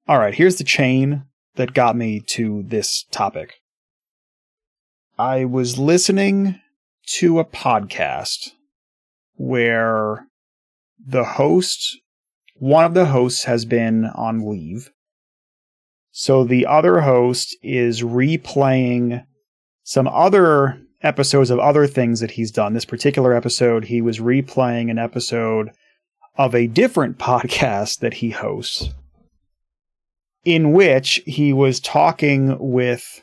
All right, here's the chain that got me to this topic. I was listening to a podcast where one of the hosts has been on leave. So the other host is replaying some other episodes of other things that he's done. This particular episode, he was replaying an episode of a different podcast that he hosts, in which he was talking with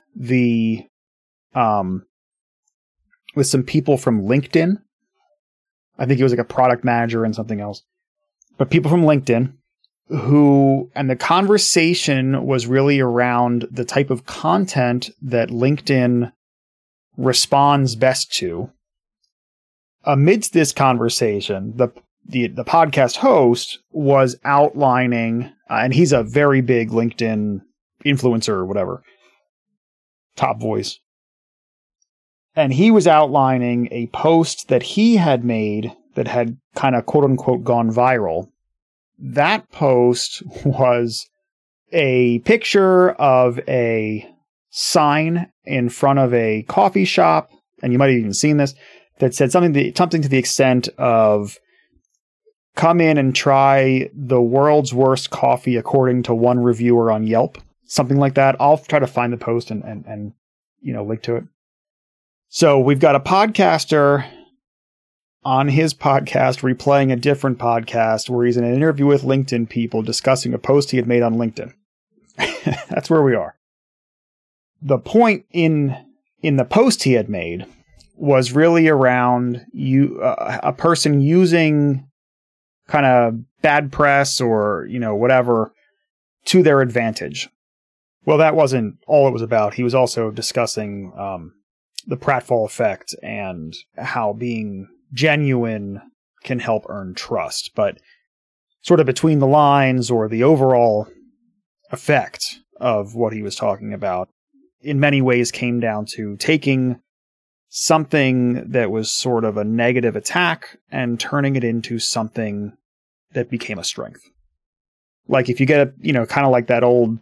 with some people from LinkedIn. I think he was like a product manager and something else, but people from LinkedIn and the conversation was really around the type of content that LinkedIn responds best to. Amidst this conversation, the podcast host was outlining, and he's a very big LinkedIn influencer or whatever, top voice. And he was outlining a post that he had made that had kind of quote unquote gone viral. That post was a picture of a sign in front of a coffee shop, and you might have even seen this, that said something to the extent of, "Come in and try the world's worst coffee according to one reviewer on Yelp." Something like that. I'll try to find the post and link to it. So we've got a podcaster on his podcast replaying a different podcast where he's in an interview with LinkedIn people discussing a post he had made on LinkedIn. That's where we are. The point in the post he had made was really around a person using kind of bad press or, whatever to their advantage. Well, that wasn't all it was about. He was also discussing the pratfall effect and how being genuine can help earn trust. But sort of between the lines, or the overall effect of what he was talking about, in many ways came down to taking something that was sort of a negative attack and turning it into something that became a strength. Like if you get kind of like that old,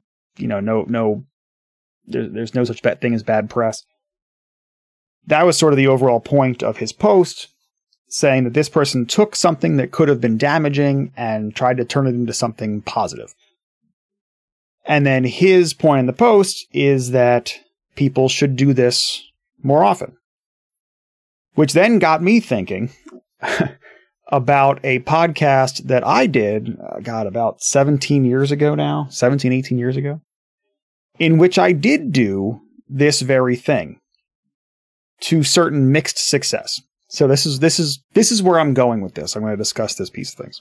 there's no such thing as bad press. That was sort of the overall point of his post, saying that this person took something that could have been damaging and tried to turn it into something positive. And then his point in the post is that people should do this more often. Which then got me thinking about a podcast that I did, about 17, 18 years ago, in which I did do this very thing to certain mixed success. So this is where I'm going with this. I'm going to discuss this piece of things.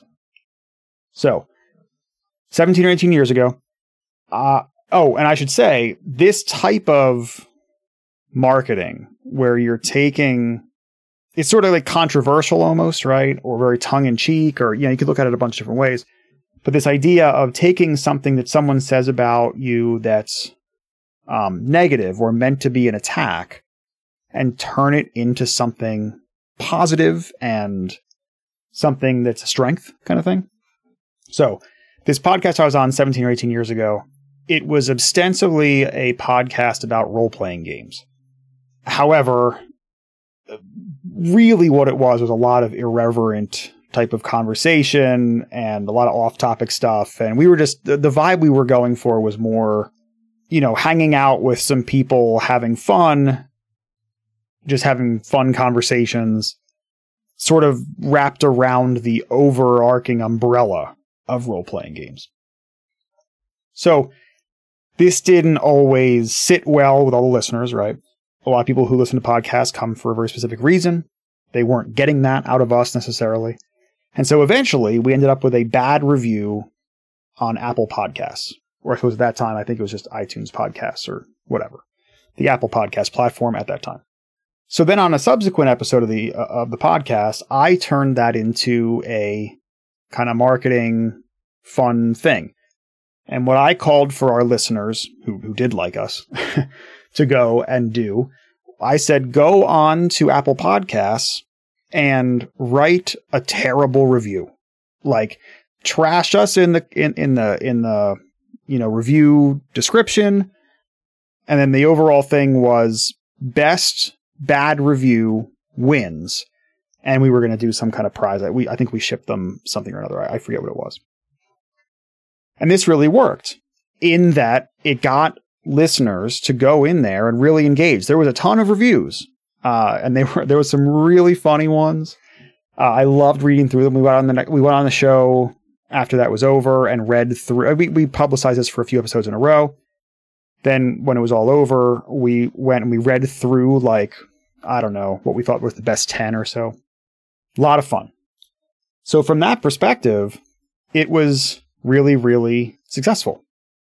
So 17 or 18 years ago, and I should say, this type of marketing where you're taking, it's sort of like controversial almost, right? Or very tongue-in-cheek, or, you could look at it a bunch of different ways. But this idea of taking something that someone says about you that's negative or meant to be an attack and turn it into something positive and something that's a strength kind of thing. So this podcast I was on 17 or 18 years ago, it was ostensibly a podcast about role-playing games. However, really what it was a lot of irreverent type of conversation and a lot of off-topic stuff. And we were just, the vibe we were going for was more, hanging out with some people, having fun, just having fun conversations, sort of wrapped around the overarching umbrella of role-playing games. So this didn't always sit well with all the listeners, right? A lot of people who listen to podcasts come for a very specific reason. They weren't getting that out of us necessarily. And so eventually we ended up with a bad review on Apple Podcasts. Or I suppose at that time, I think it was just iTunes Podcasts or whatever. The Apple Podcast platform at that time. So then on a subsequent episode of the podcast, I turned that into a kind of marketing fun thing. And what I called for our listeners who did like us to go and do, I said, go on to Apple Podcasts and write a terrible review. Like trash us in the review description. And then the overall thing was best bad review wins. And we were going to do some kind of prize. I think we shipped them something or another. I forget what it was. And this really worked in that it got listeners to go in there and really engage. There was a ton of reviews, and there was some really funny ones. I loved reading through them. We went on the show after that was over and read through. We publicized this for a few episodes in a row. Then when it was all over, we went and we read through what we thought was the best 10 or so. A lot of fun. So from that perspective, it was really, really successful.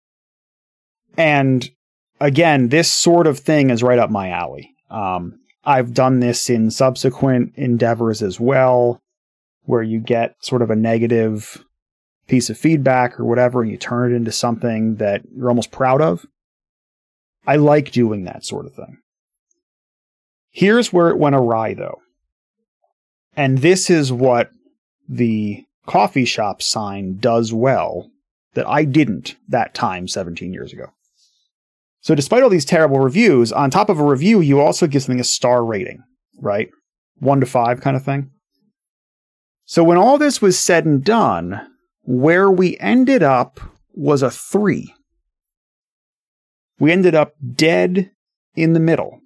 And again, this sort of thing is right up my alley. I've done this in subsequent endeavors as well, where you get sort of a negative piece of feedback or whatever, and you turn it into something that you're almost proud of. I like doing that sort of thing. Here's where it went awry, though. And this is what the coffee shop sign does well that I didn't that time 17 years ago. So despite all these terrible reviews, on top of a review, you also give something a star rating, right? 1 to 5 kind of thing. So when all this was said and done, where we ended up was a 3. We ended up dead in the middle.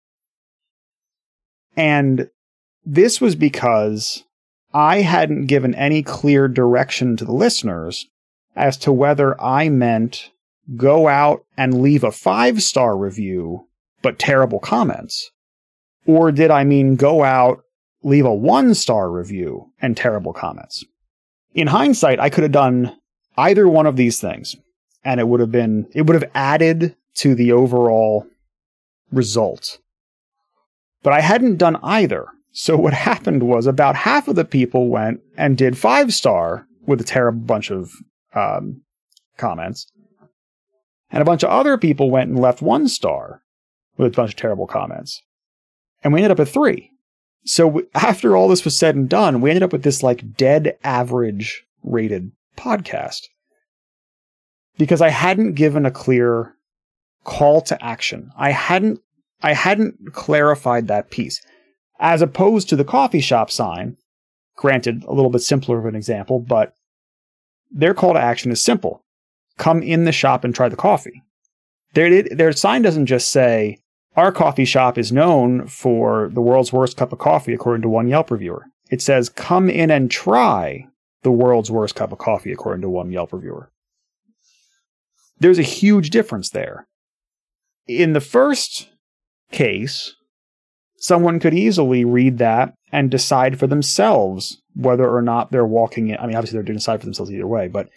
And this was because I hadn't given any clear direction to the listeners as to whether I meant go out and leave a 5-star review, but terrible comments. Or did I mean go out, leave a 1-star review and terrible comments? In hindsight, I could have done either one of these things, and it would have added to the overall result. But I hadn't done either. So what happened was about half of the people went and did 5-star with a terrible bunch of comments. And a bunch of other people went and left 1-star with a bunch of terrible comments. And we ended up at 3. So after all this was said and done, we ended up with this dead average rated podcast. Because I hadn't given a clear call to action. I hadn't clarified that piece. As opposed to the coffee shop sign, granted a little bit simpler of an example, but their call to action is simple. Come in the shop and try the coffee. Their sign doesn't just say, our coffee shop is known for the world's worst cup of coffee, according to one Yelp reviewer. It says, come in and try the world's worst cup of coffee, according to one Yelp reviewer. There's a huge difference there. In the first case, someone could easily read that and decide for themselves whether or not they're walking in. I mean, obviously they're going to decide for themselves either way, but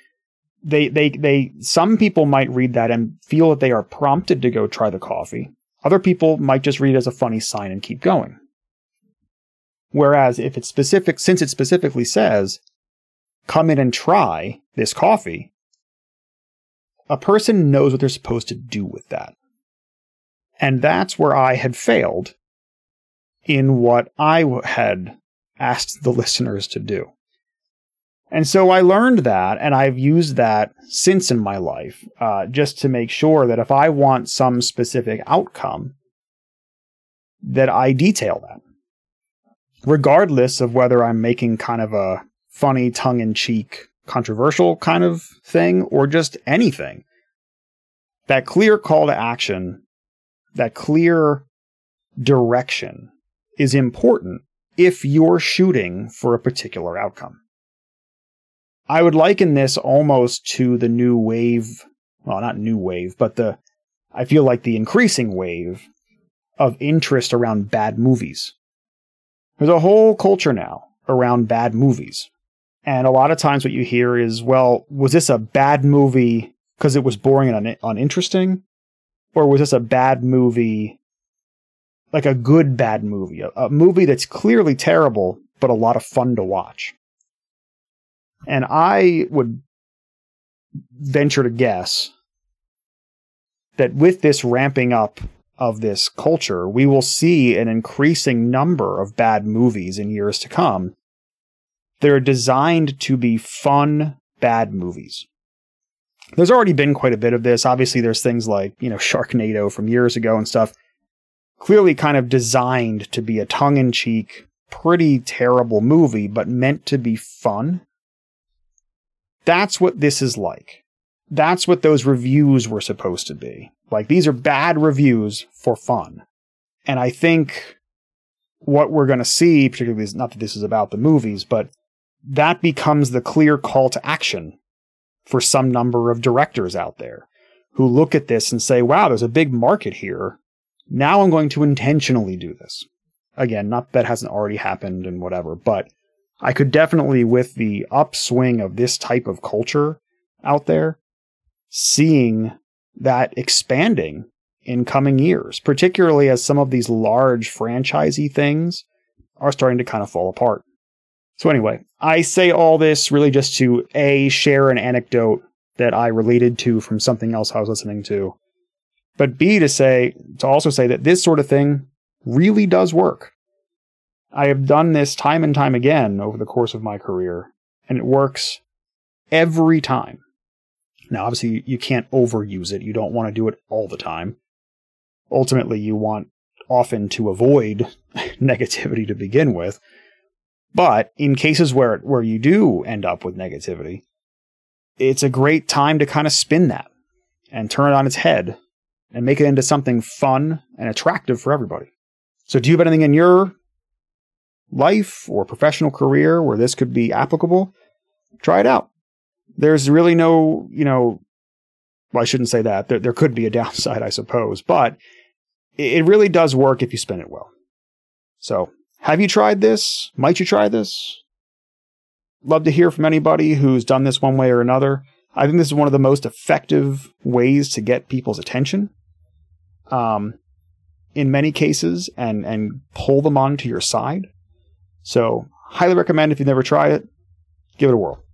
some people might read that and feel that they are prompted to go try the coffee. Other people might just read it as a funny sign and keep going. Whereas if it's specific, since it specifically says, come in and try this coffee, a person knows what they're supposed to do with that. And that's where I had failed in what I had asked the listeners to do. And so I learned that, and I've used that since in my life, just to make sure that if I want some specific outcome, that I detail that. Regardless of whether I'm making kind of a funny, tongue-in-cheek, controversial kind of thing, or just anything. That clear call to action, that clear direction is important if you're shooting for a particular outcome. I would liken this almost to the new wave, well, not new wave, but I feel like the increasing wave of interest around bad movies. There's a whole culture now around bad movies. And a lot of times what you hear is, well, was this a bad movie because it was boring and uninteresting? Or was this a bad movie, like a good bad movie? A movie that's clearly terrible, but a lot of fun to watch. And I would venture to guess that with this ramping up of this culture, we will see an increasing number of bad movies in years to come. They're designed to be fun, bad movies. There's already been quite a bit of this. Obviously, there's things like, Sharknado from years ago and stuff, clearly kind of designed to be a tongue-in-cheek, pretty terrible movie, but meant to be fun. That's what this is like. That's what those reviews were supposed to be. Like, these are bad reviews for fun. And I think what we're going to see, particularly, not that this is about the movies, but that becomes the clear call to action for some number of directors out there who look at this and say, wow, there's a big market here. Now I'm going to intentionally do this. Again, not that hasn't already happened and whatever, but I could definitely, with the upswing of this type of culture out there, seeing that expanding in coming years, particularly as some of these large franchisey things are starting to kind of fall apart. So anyway, I say all this really just to A, share an anecdote that I related to from something else I was listening to, but B, to also say that this sort of thing really does work. I have done this time and time again over the course of my career, and it works every time. Now, obviously, you can't overuse it. You don't want to do it all the time. Ultimately, you want often to avoid negativity to begin with. But in cases where you do end up with negativity, it's a great time to kind of spin that and turn it on its head and make it into something fun and attractive for everybody. So do you have anything in your life or professional career where this could be applicable? Try it out. There's really no, well, I shouldn't say that. There could be a downside, I suppose, but it really does work if you spin it well. So, have you tried this? Might you try this? Love to hear from anybody who's done this one way or another. I think this is one of the most effective ways to get people's attention, in many cases, and pull them onto your side. So, highly recommend if you've never tried it, give it a whirl.